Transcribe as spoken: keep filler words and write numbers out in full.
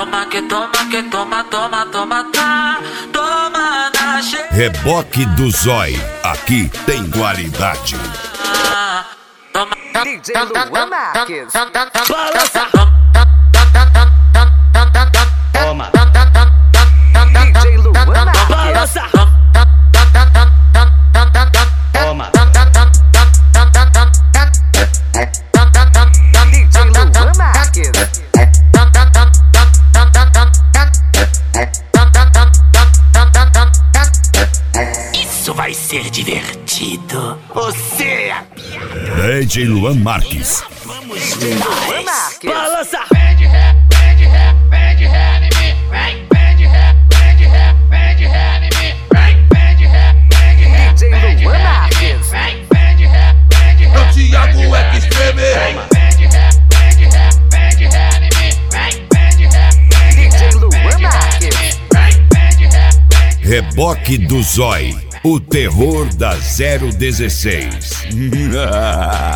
Toma que toma que toma, toma, toma, tá. Toma na che... Reboque do Zói, aqui tem qualidade. Toma. D J Luan Marques. Balança. Toma. D J Luan Marques. Balança. Toma. D J Luan Marques. Isso vai ser divertido. Você é a D J Luan Marques. Vamos Luan Marques. Balança. Vem de ré, vem de ré, vem de ré em mim. Vem, vem de ré, vem de ré, vem de ré em mim. Vem, vem de ré, vem de ré, D J vem de Luan ré em Marques. mim. Vem, vem de ré, vem de ré. É o Thiago vem de ré, Extreme. Vem de ré, vem de ré, vem de ré em mim. Vem, vem de ré, vem de ré, D J Luan vem de ré Marques. em mim. Vem, vem de ré, vem de ré. Reboque do Zói, o terror da zero dezesseis.